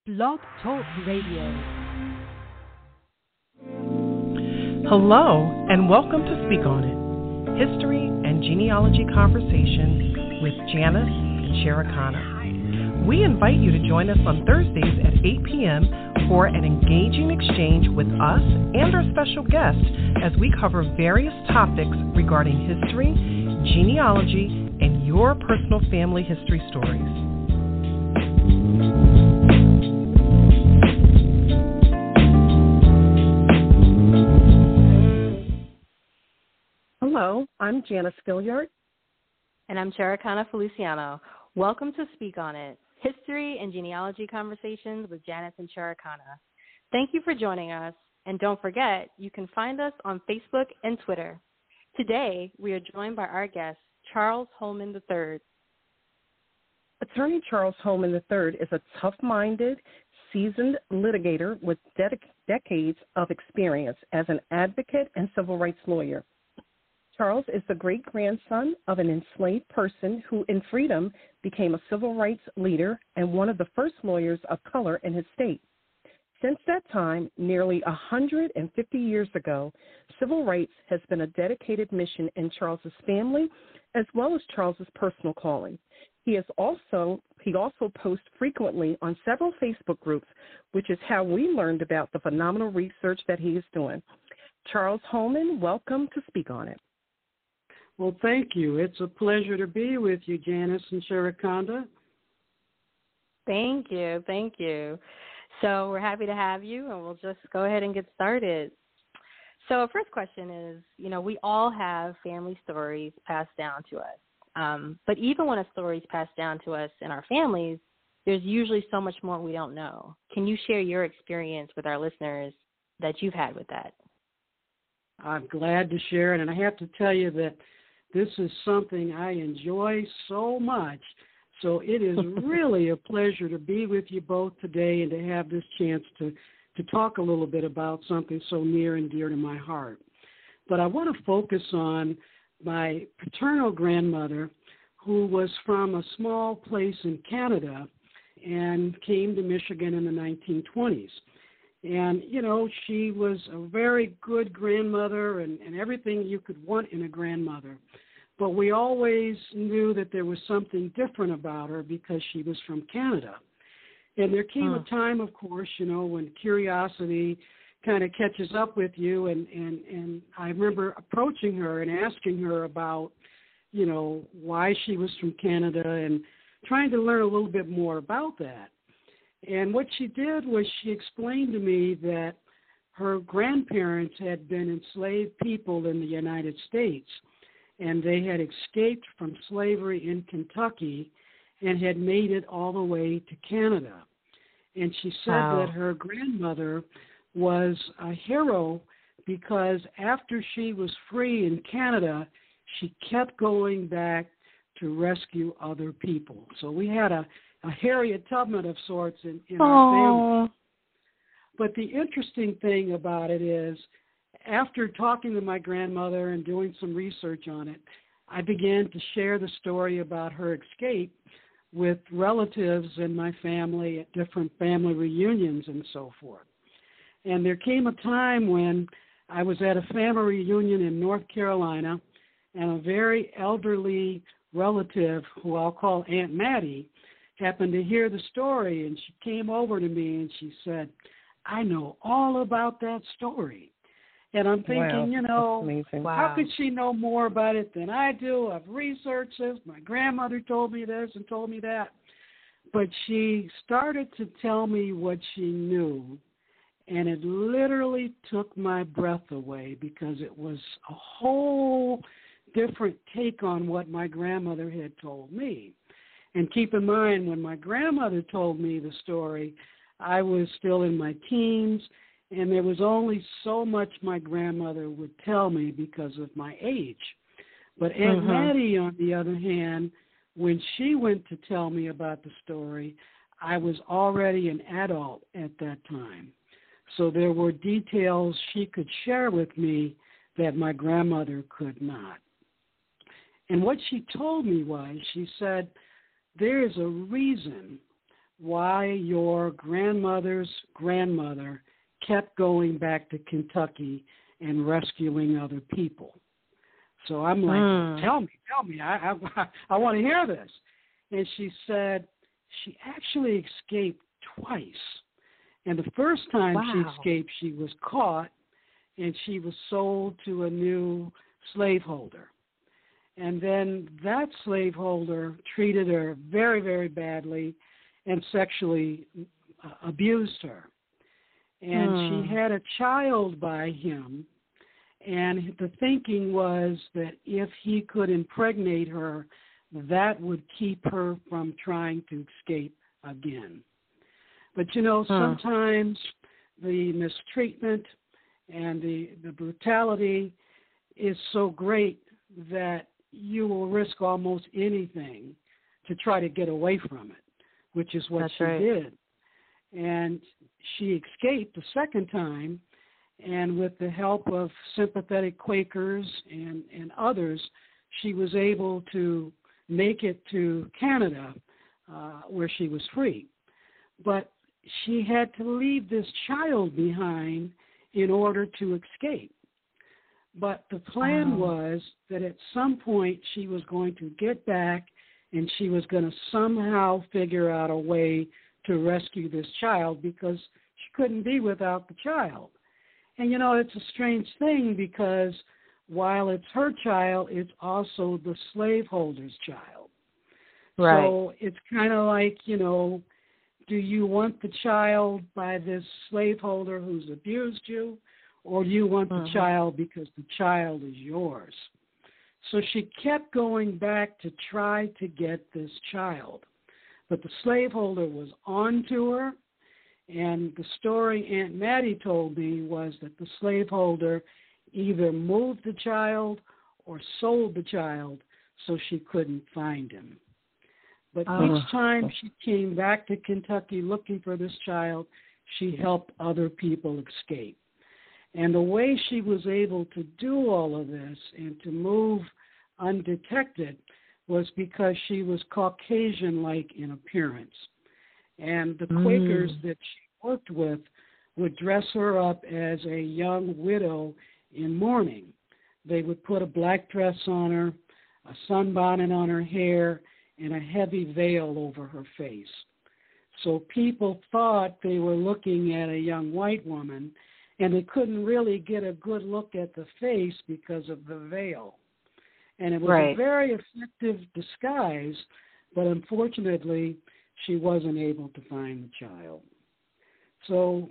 Blog Talk Radio. Hello, and welcome to Speak On It, History and Genealogy Conversation with Janice and Sherikana. We invite you to join us on Thursdays at 8 p.m. for an engaging exchange with us and our special guest as we cover various topics regarding history, genealogy, and your personal family history stories. Hello, I'm Janice Gilliard. And I'm Sherikana Feliciano. Welcome to Speak On It, History and Genealogy Conversations with Janice and Sherikana. Thank you for joining us, and don't forget, you can find us on Facebook and Twitter. Today, we are joined by our guest, Charles Holman III. Attorney Charles Holman III is a tough-minded, seasoned litigator with decades of experience as an advocate and civil rights lawyer. Charles is the great-grandson of an enslaved person who, in freedom, became a civil rights leader and one of the first lawyers of color in his state. Since that time, nearly 150 years ago, civil rights has been a dedicated mission in Charles's family as well as Charles's personal calling. He also posts frequently on several Facebook groups, which is how we learned about the phenomenal research that he is doing. Charles Holman, welcome to Speak On It. Well, thank you. It's a pleasure to be with you, Janice and Sherikana. Thank you. Thank you. So we're happy to have you, and we'll just go ahead and get started. So our first question is, we all have family stories passed down to us. But even when a story is passed down to us in our families, there's usually so much more we don't know. Can you share your experience with our listeners that you've had with that? I'm glad to share it, and I have to tell you that this is something I enjoy so much. So it is really a pleasure to be with you both today and to have this chance to talk a little bit about something so near and dear to my heart. But I want to focus on my paternal grandmother, who was from a small place in Canada and came to Michigan in the 1920s. And, she was a very good grandmother and everything you could want in a grandmother. But we always knew that there was something different about her because she was from Canada. And there came a time, of course, when curiosity kind of catches up with you. And I remember approaching her and asking her about, why she was from Canada and trying to learn a little bit more about that. And what she did was she explained to me that her grandparents had been enslaved people in the United States, and they had escaped from slavery in Kentucky and had made it all the way to Canada. And she said that her grandmother was a hero because after she was free in Canada, she kept going back to rescue other people. So we had a Harriet Tubman of sorts in our family. But the interesting thing about it is, after talking to my grandmother and doing some research on it, I began to share the story about her escape with relatives in my family at different family reunions and so forth. And there came a time when I was at a family reunion in North Carolina, and a very elderly relative, who I'll call Aunt Mattie, happened to hear the story, and she came over to me and she said, "I know all about that story." And I'm thinking, how could she know more about it than I do? I've researched this. My grandmother told me this and told me that. But she started to tell me what she knew, and it literally took my breath away because it was a whole different take on what my grandmother had told me. And keep in mind, when my grandmother told me the story, I was still in my teens, and there was only so much my grandmother would tell me because of my age. But Aunt Mattie, on the other hand, when she went to tell me about the story, I was already an adult at that time. So there were details she could share with me that my grandmother could not. And what she told me was, she said, there is a reason why your grandmother's grandmother kept going back to Kentucky and rescuing other people. So I'm like, tell me, I want to hear this. And she said she actually escaped twice. And the first time she escaped, she was caught, and she was sold to a new slaveholder. And then that slaveholder treated her very, very badly and sexually abused her. And she had a child by him, and the thinking was that if he could impregnate her, that would keep her from trying to escape again. But, sometimes the mistreatment and the brutality is so great that you will risk almost anything to try to get away from it, which is what she did. And she escaped the second time, and with the help of sympathetic Quakers and others, she was able to make it to Canada, where she was free. But she had to leave this child behind in order to escape. But the plan was that at some point she was going to get back, and she was going to somehow figure out a way to rescue this child, because she couldn't be without the child. And, it's a strange thing, because while it's her child, it's also the slaveholder's child. Right. So it's kind of like, do you want the child by this slaveholder who's abused you, or do you want the child because the child is yours? So she kept going back to try to get this child. But the slaveholder was on to her, and the story Aunt Mattie told me was that the slaveholder either moved the child or sold the child so she couldn't find him. But each time she came back to Kentucky looking for this child, she helped other people escape. And the way she was able to do all of this and to move undetected was because she was Caucasian-like in appearance. And the Quakers that she worked with would dress her up as a young widow in mourning. They would put a black dress on her, a sunbonnet on her hair, and a heavy veil over her face. So people thought they were looking at a young white woman, and they couldn't really get a good look at the face because of the veil. And it was a very effective disguise, but unfortunately, she wasn't able to find the child. So,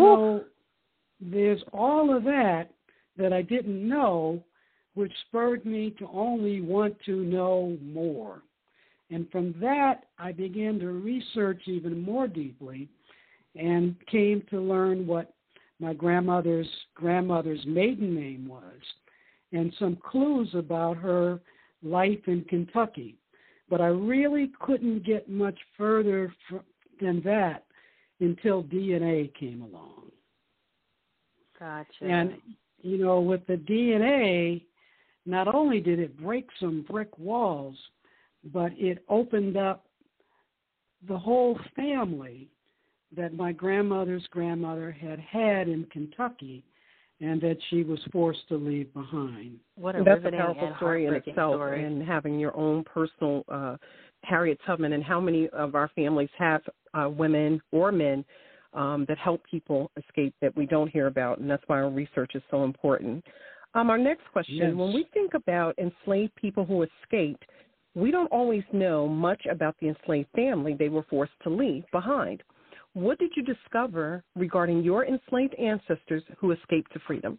there's all of that I didn't know, which spurred me to only want to know more. And from that, I began to research even more deeply and came to learn what my grandmother's maiden name was, and some clues about her life in Kentucky. But I really couldn't get much further than that until DNA came along. Gotcha. And, with the DNA, not only did it break some brick walls, but it opened up the whole family that my grandmother's grandmother had in Kentucky, and that she was forced to leave behind. That's a powerful story in itself, and having your own personal Harriet Tubman, and how many of our families have women or men that help people escape that we don't hear about, and that's why our research is so important. Our next question, when we think about enslaved people who escaped, we don't always know much about the enslaved family they were forced to leave behind. What did you discover regarding your enslaved ancestors who escaped to freedom?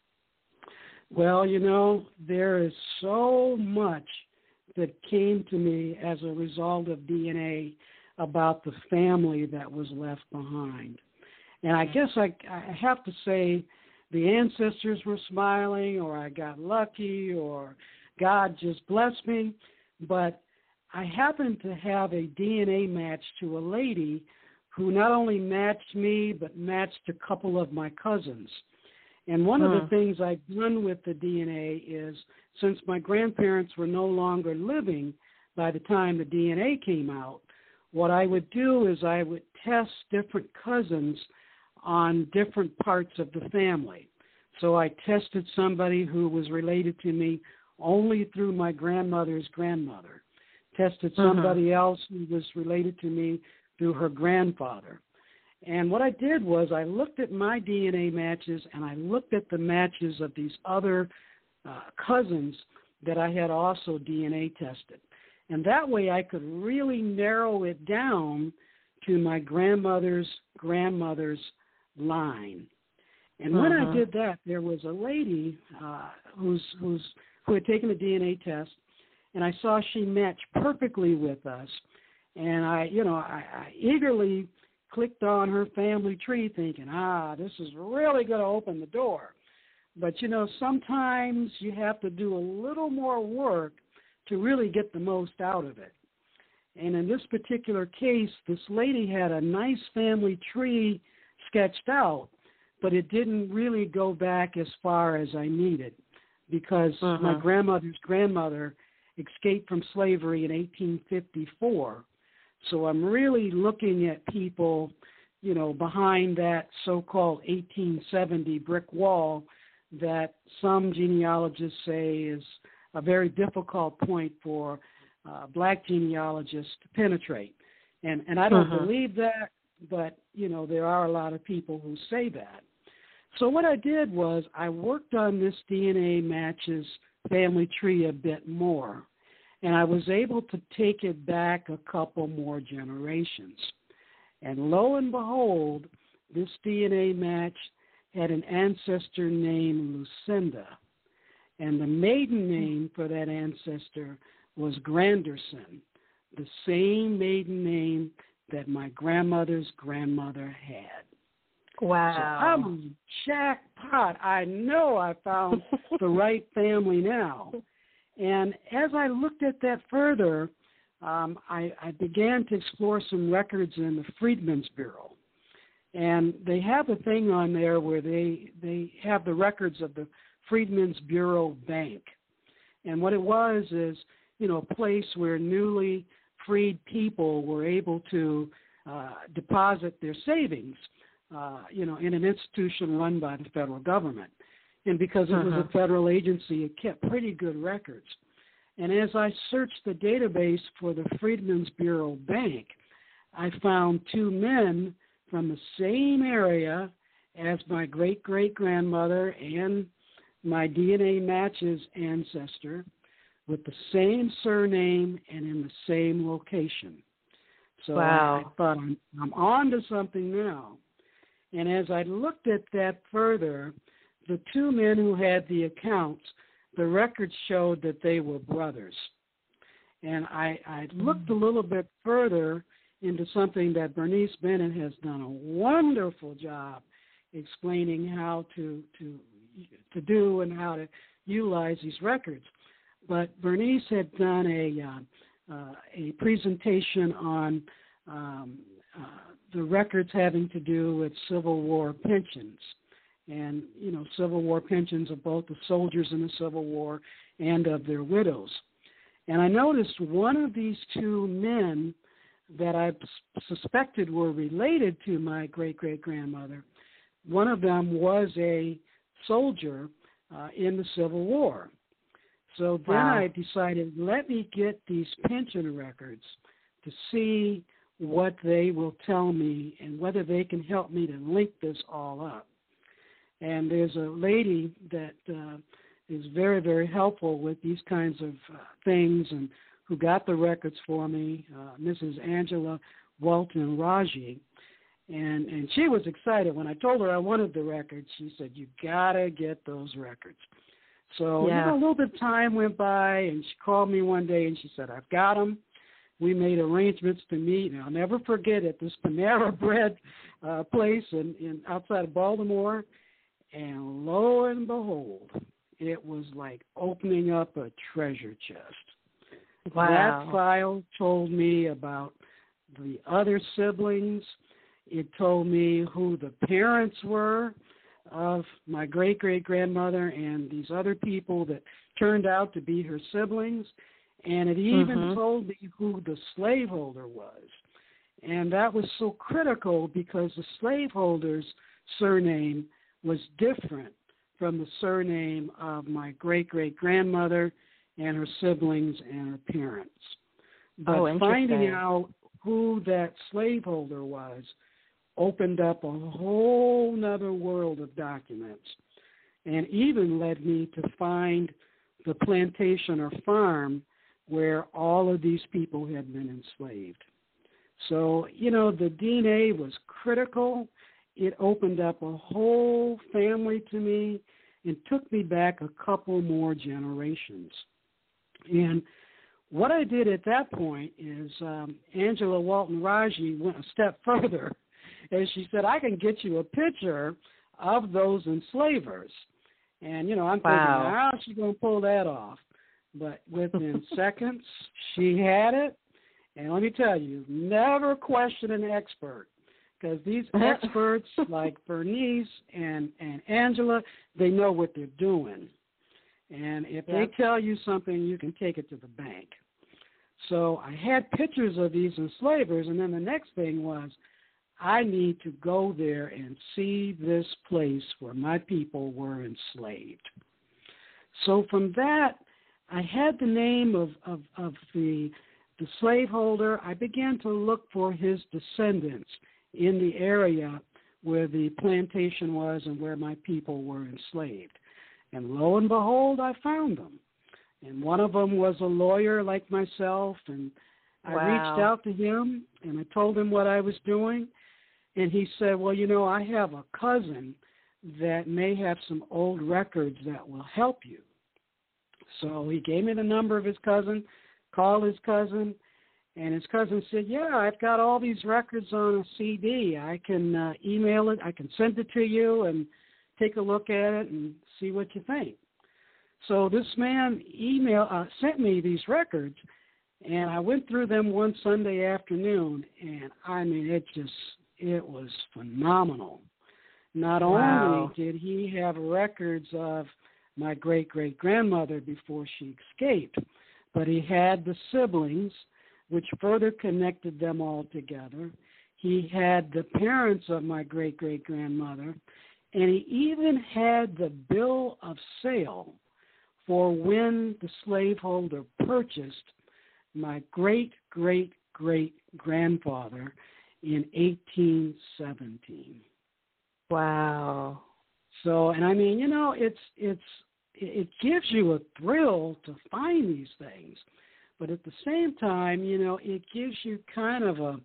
Well, there is so much that came to me as a result of DNA about the family that was left behind. And I guess I have to say the ancestors were smiling, or I got lucky, or God just blessed me. But I happened to have a DNA match to a lady who not only matched me, but matched a couple of my cousins. And one of the things I've done with the DNA is, since my grandparents were no longer living by the time the DNA came out, what I would do is I would test different cousins on different parts of the family. So I tested somebody who was related to me only through my grandmother's grandmother, tested somebody else who was related to me through her grandfather. And what I did was I looked at my DNA matches and I looked at the matches of these other cousins that I had also DNA tested. And that way I could really narrow it down to my grandmother's grandmother's line. And when I did that, there was a lady who had taken a DNA test, and I saw she matched perfectly with us. And I eagerly clicked on her family tree thinking, this is really going to open the door. But, sometimes you have to do a little more work to really get the most out of it. And in this particular case, this lady had a nice family tree sketched out, but it didn't really go back as far as I needed because my grandmother's grandmother escaped from slavery in 1854. So I'm really looking at people, behind that so-called 1870 brick wall that some genealogists say is a very difficult point for black genealogists to penetrate. And I don't believe that, but, there are a lot of people who say that. So what I did was I worked on this DNA matches family tree a bit more, and I was able to take it back a couple more generations. And lo and behold, this DNA match had an ancestor named Lucinda, and the maiden name for that ancestor was Granderson, the same maiden name that my grandmother's grandmother had. Wow. So I'm jackpot. I know I found the right family now. And as I looked at that further, I began to explore some records in the Freedmen's Bureau. And they have a thing on there where they have the records of the Freedmen's Bureau Bank. And what it was is, a place where newly freed people were able to deposit their savings, in an institution run by the federal government. And because it was a federal agency, it kept pretty good records. And as I searched the database for the Freedmen's Bureau Bank, I found two men from the same area as my great-great-grandmother and my DNA matches ancestor with the same surname and in the same location. So I thought, I'm on to something now. And as I looked at that further, the two men who had the accounts, the records showed that they were brothers. And I looked a little bit further into something that Bernice Bennett has done a wonderful job explaining how to do and how to utilize these records. But Bernice had done a presentation on the records having to do with Civil War pensions. And, Civil War pensions of both the soldiers in the Civil War and of their widows. And I noticed one of these two men that I suspected were related to my great-great-grandmother, one of them was a soldier in the Civil War. So then I decided, let me get these pension records to see what they will tell me and whether they can help me to link this all up. And there's a lady that is very, very helpful with these kinds of things and who got the records for me, Mrs. Angela Walton Raji. And she was excited. When I told her I wanted the records, she said, you got to get those records. So a little bit of time went by, and she called me one day, and she said, I've got them. We made arrangements to meet, and I'll never forget it, this Panera Bread place in outside of Baltimore. And lo and behold, it was like opening up a treasure chest. Wow. That file told me about the other siblings. It told me who the parents were of my great-great-grandmother and these other people that turned out to be her siblings. And it even told me who the slaveholder was. And that was so critical because the slaveholder's surname was different from the surname of my great-great-grandmother and her siblings and her parents. But finding out who that slaveholder was opened up a whole nother world of documents, and even led me to find the plantation or farm where all of these people had been enslaved. So, the DNA was critical. It opened up a whole family to me and took me back a couple more generations. And what I did at that point is Angela Walton Raji went a step further, and she said, I can get you a picture of those enslavers. And, I'm thinking, how's she going to pull that off? But within seconds, she had it. And let me tell you, never question an expert, because these experts like Bernice and Angela, they know what they're doing. And if they tell you something, you can take it to the bank. So I had pictures of these enslavers, and then the next thing was, I need to go there and see this place where my people were enslaved. So from that, I had the name of the slaveholder. I began to look for his descendants in the area where the plantation was and where my people were enslaved. And lo and behold, I found them. And one of them was a lawyer like myself, and I reached out to him, and I told him what I was doing. And he said, well, I have a cousin that may have some old records that will help you. So he gave me the number of his cousin, called his cousin, and his cousin said, yeah, I've got all these records on a CD. I can email it. I can send it to you and take a look at it and see what you think. So this man sent me these records, and I went through them one Sunday afternoon, and I mean, it was phenomenal. Not only did he have records of my great-great-grandmother before she escaped, but he had the siblings, which further connected them all together. He had the parents of my great-great-grandmother, and he even had the bill of sale for when the slaveholder purchased my great-great-great-grandfather in 1817. Wow. So, and I mean, it gives you a thrill to find these things, but at the same time, it gives you kind of a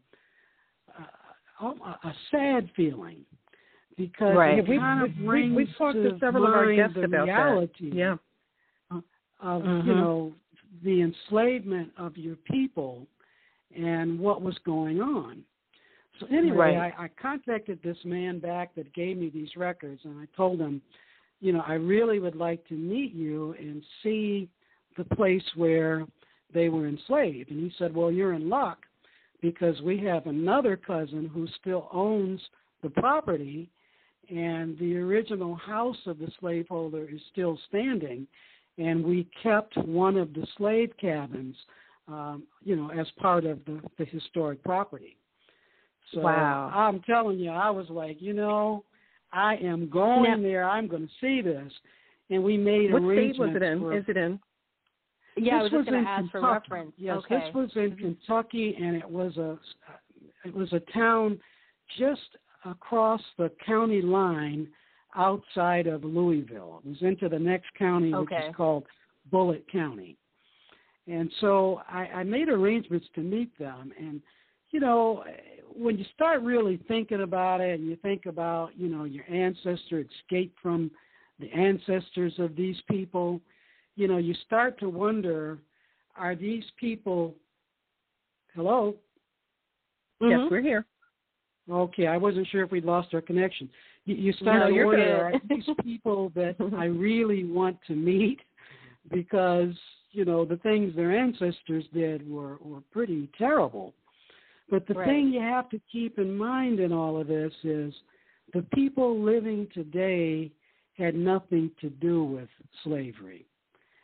sad feeling, because it kind of brings we've talked to several of our guests about reality that. of the enslavement of your people and what was going on. So anyway, I contacted this man back that gave me these records, and I told him, I really would like to meet you and see the place where they were enslaved. And he said, well, you're in luck, because we have another cousin who still owns the property, and the original house of the slaveholder is still standing, and we kept one of the slave cabins, as part of the historic property. So I'm telling you, I was like, I am going there. I'm going to see this. And we made arrangements. What state was it in? Is it in? Yeah, I was just going to ask for reference. Yes, this was in Kentucky, and it was a town just across the county line outside of Louisville. It was into the next county, which is called Bullitt County. And so I made arrangements to meet them. And, when you start really thinking about it, and you think about, your ancestor escaped from the ancestors of these people, you start to wonder, are these people, hello? Yes, we're here. Okay, I wasn't sure if we'd lost our connection. You start to wonder, are these people that I really want to meet? Because, the things their ancestors did were pretty terrible. But the thing you have to keep in mind in all of this is the people living today had nothing to do with slavery.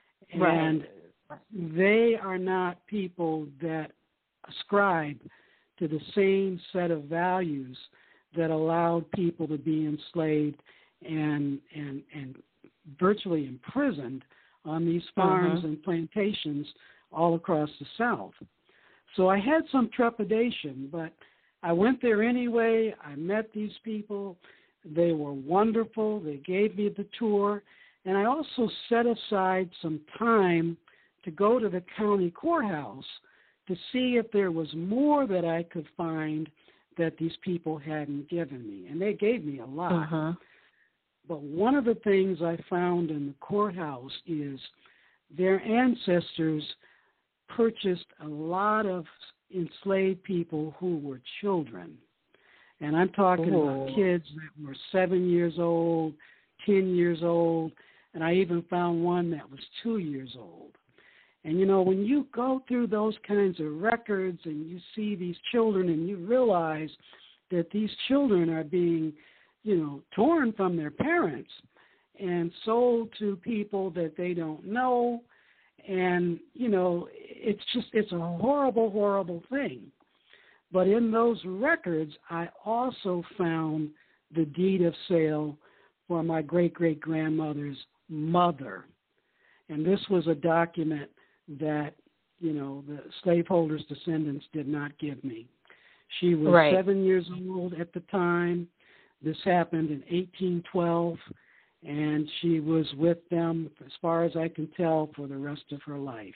And they are not people that ascribe to the same set of values that allowed people to be enslaved and virtually imprisoned on these farms and plantations all across the South. So I had some trepidation, but I went there anyway. I met these people. They were wonderful. They gave me the tour. And I also set aside some time to go to the county courthouse to see if there was more that I could find that these people hadn't given me. And they gave me a lot. But one of the things I found in the courthouse is their ancestors purchased a lot of enslaved people who were children. And I'm talking about kids that were 7 years old, 10 years old, and I even found one that was 2 years old. And, you know, when you go through those kinds of records and you see these children and you realize that these children are being, you know, torn from their parents and sold to people that they don't know, and, you know, it's a horrible, horrible thing. But in those records, I also found the deed of sale for my great-great-grandmother's mother. And this was a document that, you know, the slaveholders' descendants did not give me. She was 7 years old at the time. This happened in 1812, and she was with them, as far as I can tell, for the rest of her life.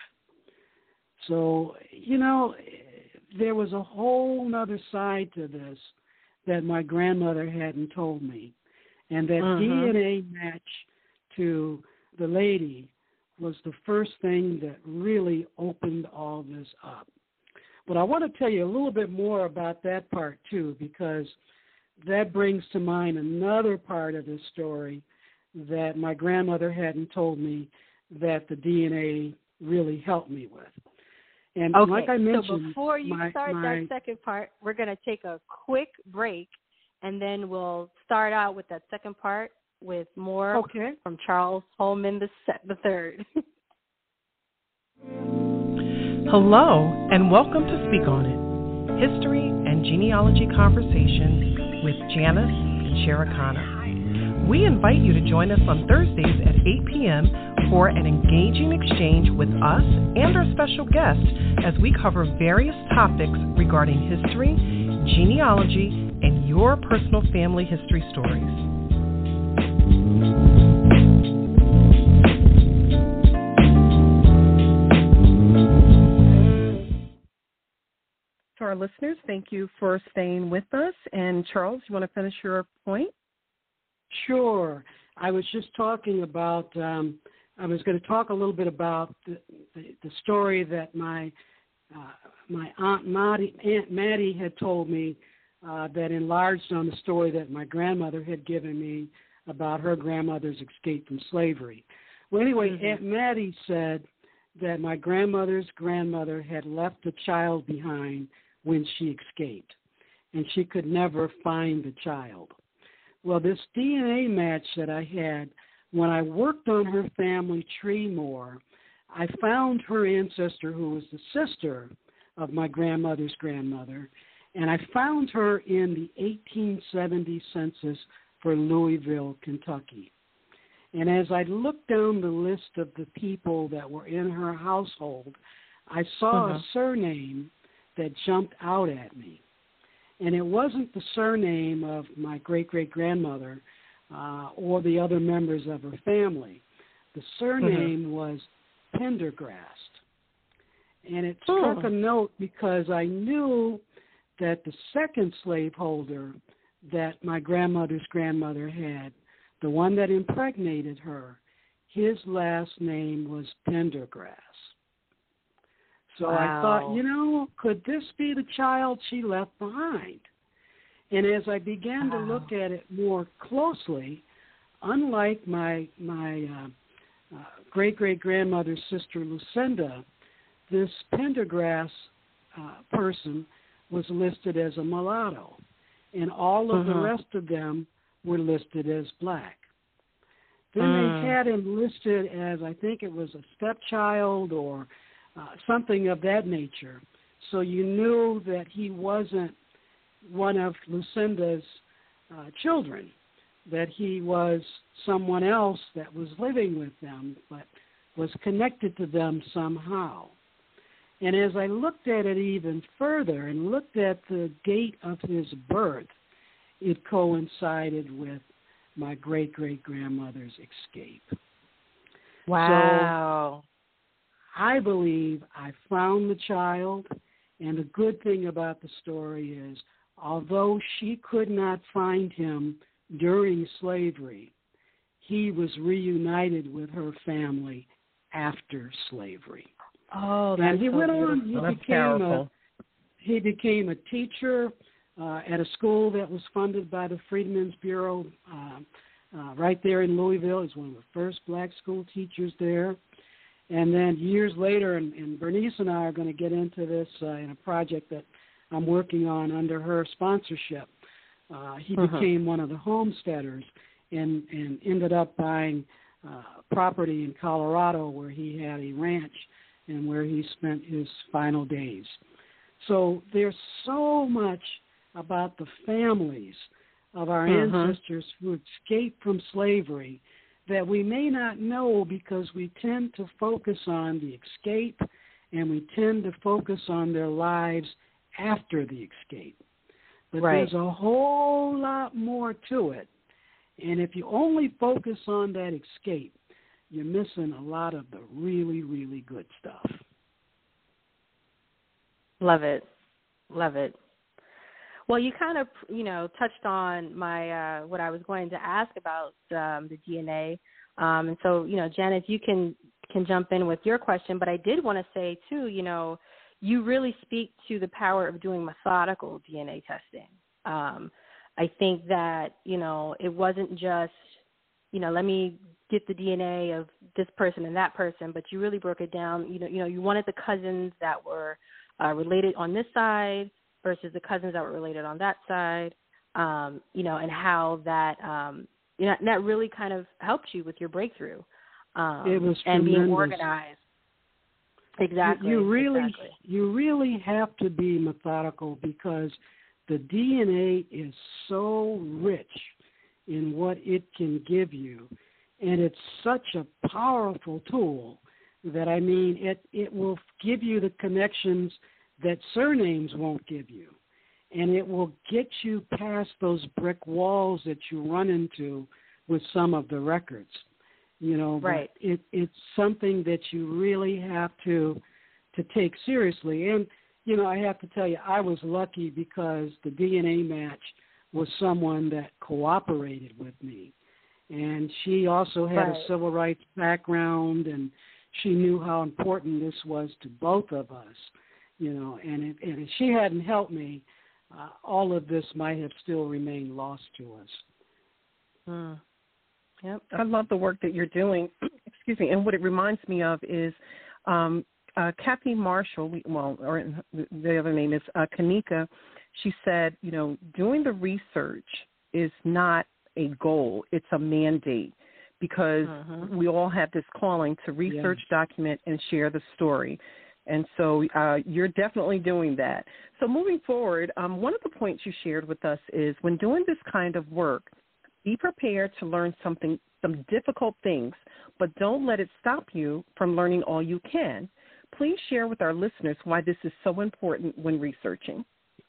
So, you know, there was a whole other side to this that my grandmother hadn't told me. And that DNA match to the lady was the first thing that really opened all this up. But I want to tell you a little bit more about that part, too, because that brings to mind another part of this story that my grandmother hadn't told me that the DNA really helped me with. And like I mentioned, so before you start that second part, we're going to take a quick break, and then we'll start out with that second part with more from Charles Holman III. Hello, and welcome to Speak On It, History and Genealogy Conversations with Janice and Sherikana. We invite you to join us on Thursdays at 8 p.m. for an engaging exchange with us and our special guests as we cover various topics regarding history, genealogy, and your personal family history stories. To our listeners, thank you for staying with us. And Charles, you want to finish your point? Sure. I was just talking about, I was going to talk a little bit about the story that my Aunt Maddie had told me that enlarged on the story that my grandmother had given me about her grandmother's escape from slavery. Well, anyway, Aunt Maddie said that my grandmother's grandmother had left a child behind when she escaped, and she could never find the child. Well, this DNA match that I had, when I worked on her family tree more, I found her ancestor, who was the sister of my grandmother's grandmother, and I found her in the 1870 census for Louisville, Kentucky. And as I looked down the list of the people that were in her household, I saw a surname that jumped out at me. And it wasn't the surname of my great-great-grandmother or the other members of her family. The surname was Pendergrast. And it struck a note because I knew that the second slaveholder that my grandmother's grandmother had, the one that impregnated her, his last name was Pendergrass. So I thought, you know, could this be the child she left behind? And as I began to look at it more closely, unlike my great-great-grandmother's sister Lucinda, this Pendergrass person was listed as a mulatto, and all of the rest of them were listed as black. Then they had him listed as, I think it was a stepchild or something of that nature. So you knew that he wasn't one of Lucinda's children, that he was someone else that was living with them, but was connected to them somehow. And as I looked at it even further and looked at the date of his birth, it coincided with my great-great-grandmother's escape. Wow. So I believe I found the child, and the good thing about the story is, although she could not find him during slavery, he was reunited with her family after slavery. Oh, that's and he so went beautiful. on. He became a teacher at a school that was funded by the Freedmen's Bureau right there in Louisville. He was one of the first black school teachers there. And then years later, and Bernice and I are going to get into this in a project that I'm working on under her sponsorship. He became one of the homesteaders and ended up buying property in Colorado where he had a ranch and where he spent his final days. So there's so much about the families of our ancestors who escaped from slavery that we may not know because we tend to focus on the escape and we tend to focus on their lives after the escape. But there's a whole lot more to it. And if you only focus on that escape, you're missing a lot of the really, really good stuff. Love it. Love it. Well, you kind of, touched on my what I was going to ask about the DNA. And so, Janet, you can jump in with your question. But I did want to say, too, you really speak to the power of doing methodical DNA testing. I think that, it wasn't just, let me get the DNA of this person and that person, but you really broke it down. You wanted the cousins that were related on this side versus the cousins that were related on that side, and how that, that really kind of helped you with your breakthrough. It was and tremendous. Being organized. Exactly. You really have to be methodical because the DNA is so rich in what it can give you, and it's such a powerful tool that, it will give you the connections that surnames won't give you, and it will get you past those brick walls that you run into with some of the records. But it's something that you really have to take seriously. And, I have to tell you, I was lucky because the DNA match was someone that cooperated with me. And she also had a civil rights background, and she knew how important this was to both of us. And if she hadn't helped me, all of this might have still remained lost to us. Yep. I love the work that you're doing. Excuse me. And what it reminds me of is Kathy Marshall, or the other name is Kanika. She said, doing the research is not a goal. It's a mandate because we all have this calling to research, document, and share the story. And so you're definitely doing that. So moving forward, one of the points you shared with us is when doing this kind of work, be prepared to learn some difficult things, but don't let it stop you from learning all you can. Please share with our listeners why this is so important when researching.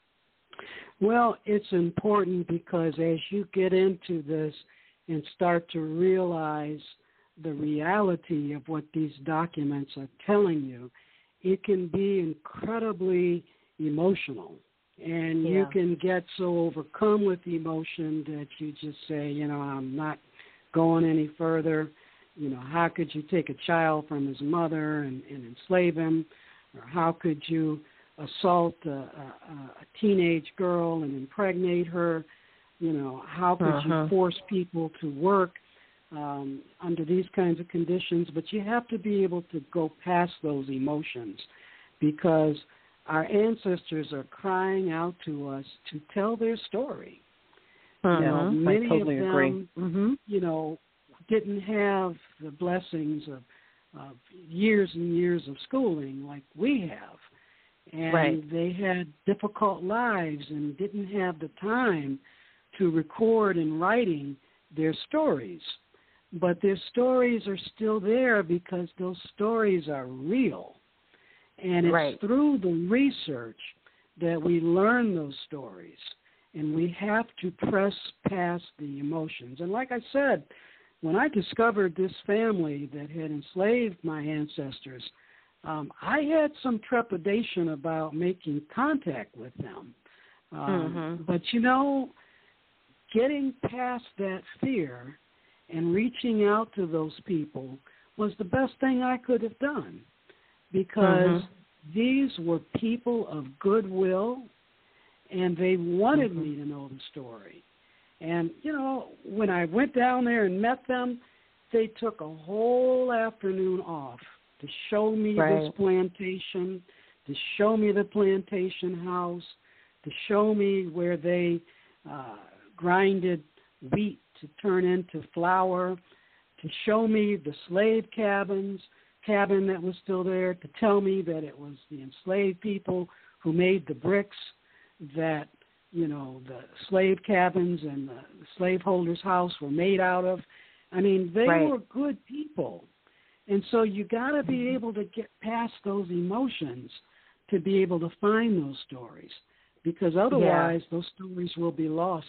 Well, it's important because as you get into this and start to realize the reality of what these documents are telling you, it can be incredibly emotional. And you can get so overcome with emotion that you just say, I'm not going any further. How could you take a child from his mother and enslave him? Or how could you assault a teenage girl and impregnate her? How could you force people to work under these kinds of conditions? But you have to be able to go past those emotions because our ancestors are crying out to us to tell their story. Many I totally of them, agree. Didn't have the blessings of years and years of schooling like we have. and they had difficult lives and didn't have the time to record in writing their stories. But their stories are still there because those stories are real. And it's through the research that we learn those stories. And we have to press past the emotions. And like I said, when I discovered this family that had enslaved my ancestors, I had some trepidation about making contact with them. But, getting past that fear and reaching out to those people was the best thing I could have done, because these were people of goodwill, and they wanted me to know the story. And, when I went down there and met them, they took a whole afternoon off to show me this plantation, to show me the plantation house, to show me where they grinded wheat to turn into flour, to show me the slave cabin that was still there, to tell me that it was the enslaved people who made the bricks that, the slave cabins and the slaveholders' house were made out of. I mean, they were good people. And so you got to be able to get past those emotions to be able to find those stories, because otherwise those stories will be lost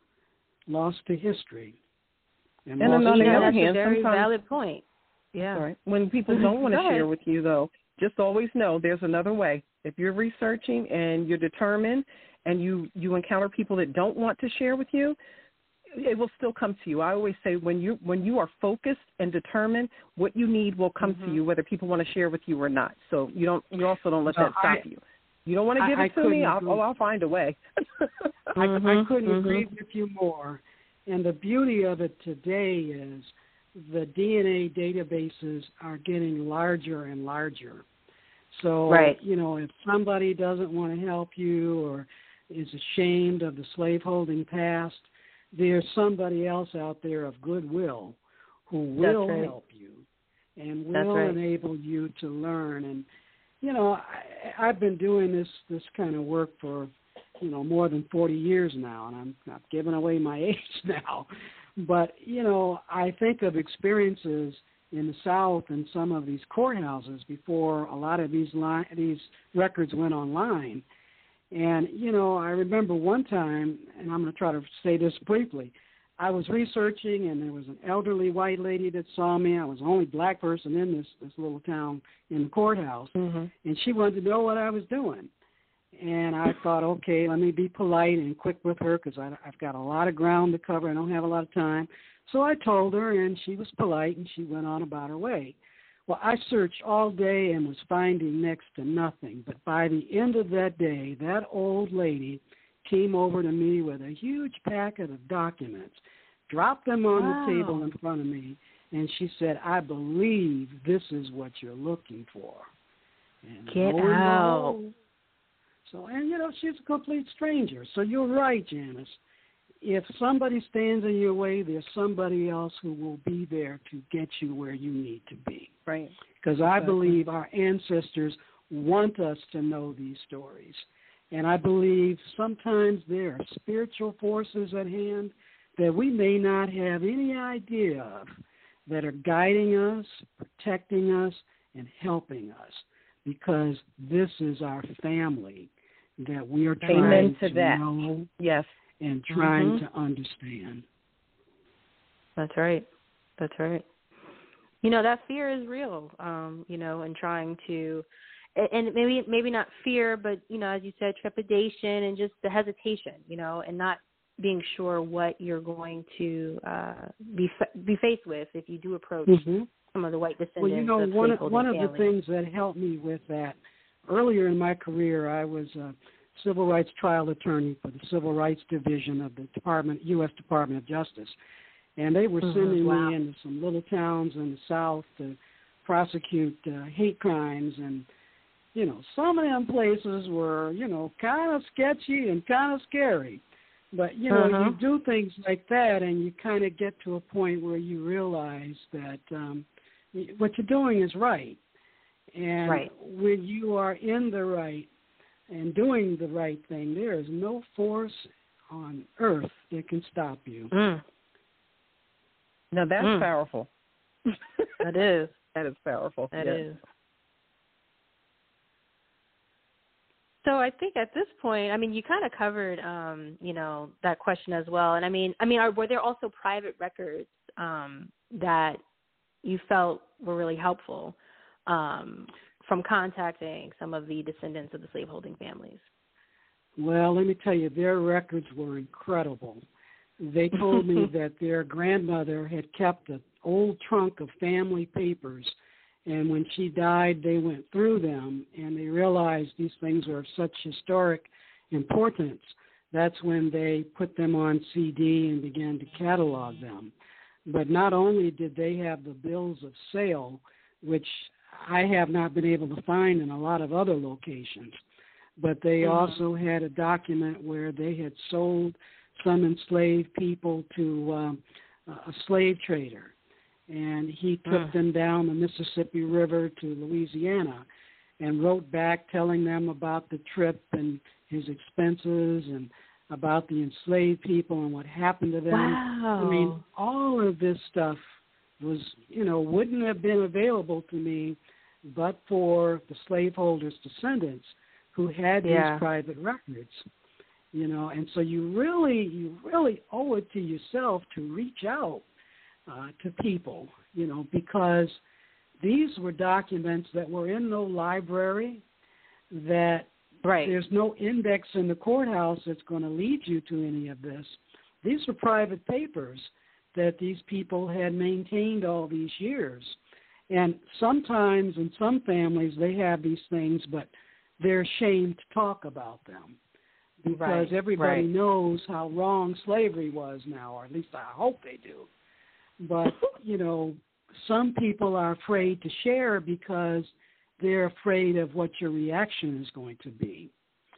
to history. And on the other hand, that's a very valid point. Yeah. Sorry. When people don't want to share with you, though, just always know there's another way. If you're researching and you're determined and you encounter people that don't want to share with you, it will still come to you. I always say when you are focused and determined, what you need will come to you, whether people want to share with you or not. So you also don't let that stop you. You don't want to give it to me? I'll find a way. I couldn't agree with you more. And the beauty of it today is the DNA databases are getting larger and larger. So, if somebody doesn't want to help you or is ashamed of the slaveholding past, there's somebody else out there of goodwill who will help you and will enable you to learn. And, I've been doing this kind of work for, more than 40 years now, and I'm not giving away my age now. But, I think of experiences in the South and some of these courthouses before a lot of these records went online. And, I remember one time, and I'm going to try to say this briefly, I was researching, and there was an elderly white lady that saw me. I was the only black person in this little town in the courthouse, and she wanted to know what I was doing. And I thought, okay, let me be polite and quick with her because I've got a lot of ground to cover. I don't have a lot of time. So I told her, and she was polite, and she went on about her way. Well, I searched all day and was finding next to nothing. But by the end of that day, that old lady came over to me with a huge packet of documents, dropped them on the table in front of me, and she said, I believe this is what you're looking for. And Get out. So, and, she's a complete stranger. So you're right, Janice. If somebody stands in your way, there's somebody else who will be there to get you where you need to be. Right. Because I believe our ancestors want us to know these stories. And I believe sometimes there are spiritual forces at hand that we may not have any idea of that are guiding us, protecting us, and helping us, because this is our family that we are trying to know and trying to understand. That's right. That's right. That fear is real, and trying to, and maybe not fear, but, as you said, trepidation and just the hesitation, and not being sure what you're going to be faced with if you do approach some of the white descendants. Well, one of the things that helped me with that, earlier in my career, I was a civil rights trial attorney for the Civil Rights Division of the U.S. Department of Justice. And they were sending me into some little towns in the South to prosecute hate crimes. And, some of them places were, kind of sketchy and kind of scary. But, you do things like that, and you kind of get to a point where you realize that what you're doing is right. And when you are in the right, and doing the right thing. There is no force on earth that can stop you. Now that's powerful. That is. That is powerful. That is. So I think at this point, I mean, you kind of covered, that question as well. And I mean, were there also private records that you felt were really helpful from contacting some of the descendants of the slaveholding families? Well, let me tell you, their records were incredible. They told me that their grandmother had kept an old trunk of family papers, and when she died, they went through them, and they realized these things were of such historic importance. That's when they put them on CD and began to catalog them. But not only did they have the bills of sale, which I have not been able to find in a lot of other locations, but they also had a document where they had sold some enslaved people to a slave trader, and he took them down the Mississippi River to Louisiana and wrote back telling them about the trip and his expenses and about the enslaved people and what happened to them. Wow. I mean, all of this stuff was, wouldn't have been available to me but for the slaveholders' descendants who had these private records. And so you really owe it to yourself to reach out to people, because these were documents that were in no library, that there's no index in the courthouse that's going to lead you to any of this. These were private papers that these people had maintained all these years. And sometimes in some families they have these things, but they're ashamed to talk about them because everybody knows how wrong slavery was now, or at least I hope they do. But, some people are afraid to share because they're afraid of what your reaction is going to be.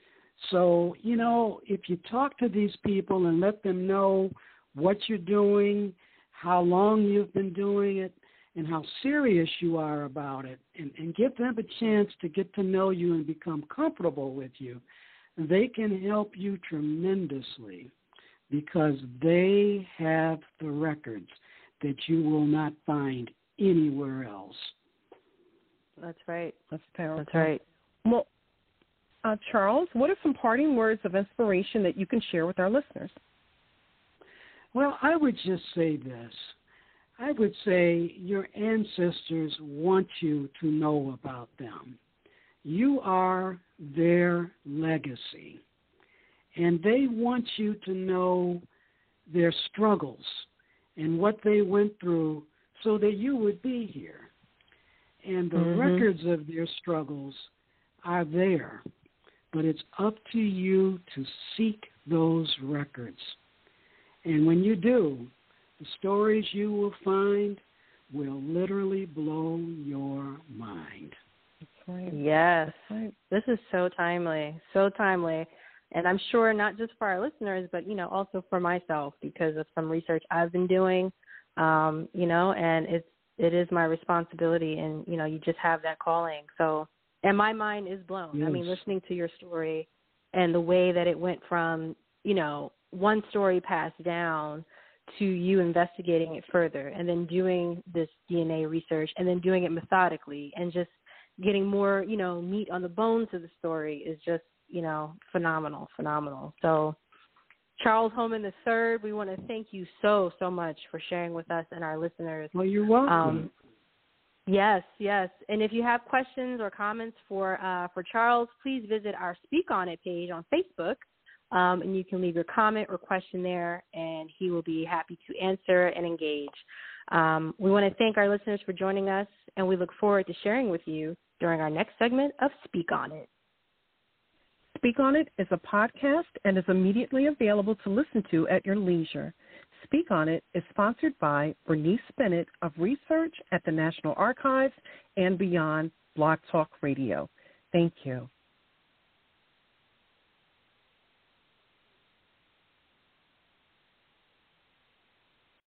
So, if you talk to these people and let them know what you're doing, how long you've been doing it, and how serious you are about it, and give them a chance to get to know you and become comfortable with you, they can help you tremendously because they have the records that you will not find anywhere else. That's right. That's powerful. That's right. Well, Charles, what are some parting words of inspiration that you can share with our listeners? Well, I would just say this. I would say your ancestors want you to know about them. You are their legacy, and they want you to know their struggles and what they went through so that you would be here. And the records of their struggles are there, but it's up to you to seek those records. And when you do, the stories you will find will literally blow your mind. That's right. Yes. That's right. This is so timely, so timely. And I'm sure not just for our listeners, but, also for myself because of some research I've been doing, and it is my responsibility. And, you just have that calling. So, and my mind is blown. Yes. I mean, listening to your story and the way that it went from, one story passed down to you investigating it further and then doing this DNA research and then doing it methodically and just getting more, meat on the bones of the story is just, phenomenal. So Charles Holman III, we want to thank you so much for sharing with us and our listeners. Well, you're welcome. Yes. And if you have questions or comments for Charles, please visit our Speak On It page on Facebook. And you can leave your comment or question there, and he will be happy to answer and engage. We want to thank our listeners for joining us, and we look forward to sharing with you during our next segment of Speak On It. Speak On It is a podcast and is immediately available to listen to at your leisure. Speak On It is sponsored by Bernice Bennett of Research at the National Archives and Beyond Blog Talk Radio. Thank you.